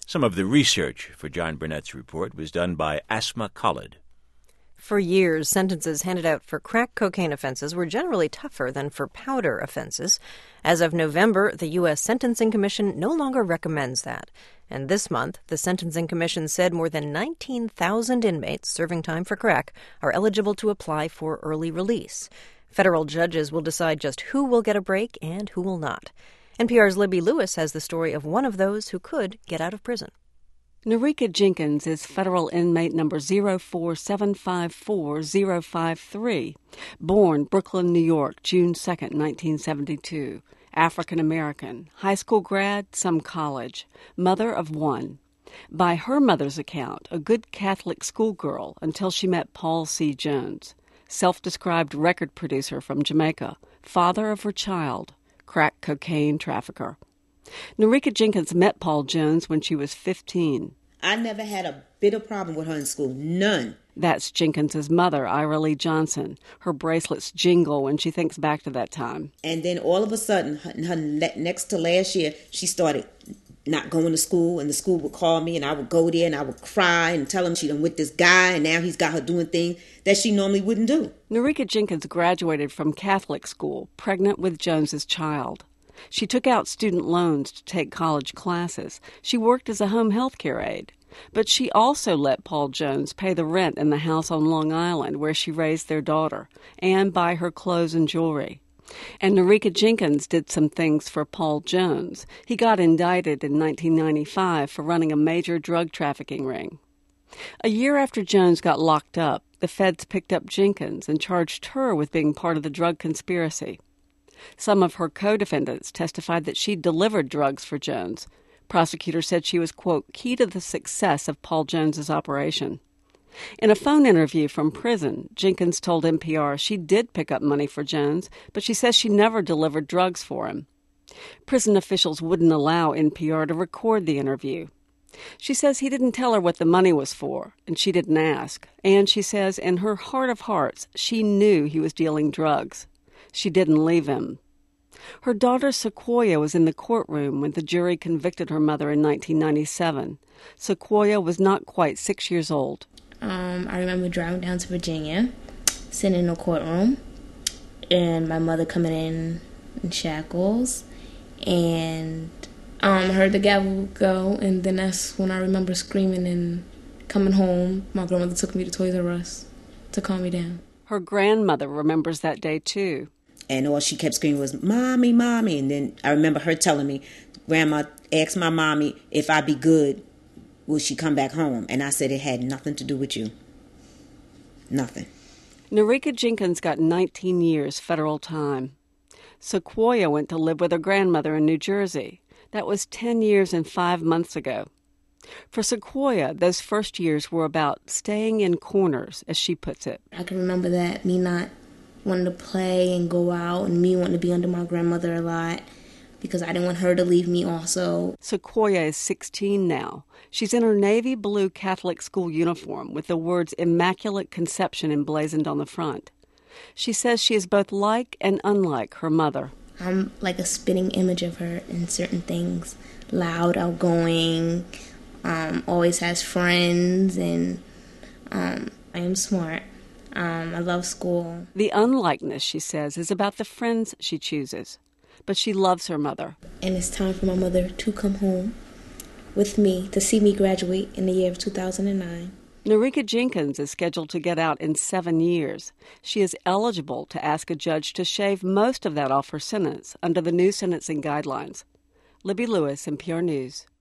Some of the research for John Burnett's report was done by Asma Khalid. For years, sentences handed out for crack cocaine offenses were generally tougher than for powder offenses. As of November, the U.S. Sentencing Commission no longer recommends that. And this month, the Sentencing Commission said more than 19,000 inmates serving time for crack are eligible to apply for early release. Federal judges will decide just who will get a break and who will not. NPR's Libby Lewis has the story of one of those who could get out of prison. Nerika Jenkins is federal inmate number 04754-053, born Brooklyn, New York, June 2, 1972. African-American, high school grad, some college, mother of one. By her mother's account, a good Catholic schoolgirl until she met Paul C. Jones, self-described record producer from Jamaica, father of her child, crack cocaine trafficker. Nerika Jenkins met Paul Jones when she was 15. I never had a bit of problem with her in school. None. That's Jenkins's mother, Ira Lee Johnson. Her bracelets jingle when she thinks back to that time. And then all of a sudden, her next to last year, she started not going to school, and the school would call me, and I would go there, and I would cry and tell him she done with this guy, and now he's got her doing things that she normally wouldn't do. Nerika Jenkins graduated from Catholic school, pregnant with Jones's child. She took out student loans to take college classes. She worked as a home health care aide. But she also let Paul Jones pay the rent in the house on Long Island where she raised their daughter and buy her clothes and jewelry. And Nerika Jenkins did some things for Paul Jones. He got indicted in 1995 for running a major drug trafficking ring. A year after Jones got locked up, the feds picked up Jenkins and charged her with being part of the drug conspiracy. Some of her co-defendants testified that she delivered drugs for Jones. Prosecutors said she was, quote, key to the success of Paul Jones's operation. In a phone interview from prison, Jenkins told NPR she did pick up money for Jones, but she says she never delivered drugs for him. Prison officials wouldn't allow NPR to record the interview. She says he didn't tell her what the money was for, and she didn't ask. And she says in her heart of hearts, she knew he was dealing drugs. She didn't leave him. Her daughter Sequoia was in the courtroom when the jury convicted her mother in 1997. Sequoia was not quite 6 years old. I remember driving down to Virginia, sitting in the courtroom, and my mother coming in shackles, and I heard the gavel go, and then that's when I remember screaming and coming home. My grandmother took me to Toys R Us to calm me down. Her grandmother remembers that day, too. And all she kept screaming was, "Mommy, Mommy." And then I remember her telling me, "Grandma asked my mommy if I be good, will she come back home?" And I said, "It had nothing to do with you. Nothing." Nerika Jenkins got 19 years federal time. Sequoia went to live with her grandmother in New Jersey. That was 10 years and 5 months ago. For Sequoia, those first years were about staying in corners, as she puts it. I can remember that, me not wanting to play and go out, and me wanting to be under my grandmother a lot because I didn't want her to leave me also. Sequoia is 16 now. She's in her navy blue Catholic school uniform with the words Immaculate Conception emblazoned on the front. She says she is both like and unlike her mother. I'm like a spitting image of her in certain things. Loud, outgoing, always has friends, and I am smart. I love school. The unlikeness, she says, is about the friends she chooses. But she loves her mother. And it's time for my mother to come home with me to see me graduate in the year of 2009. Nerika Jenkins is scheduled to get out in 7 years. She is eligible to ask a judge to shave most of that off her sentence under the new sentencing guidelines. Libby Lewis, NPR News.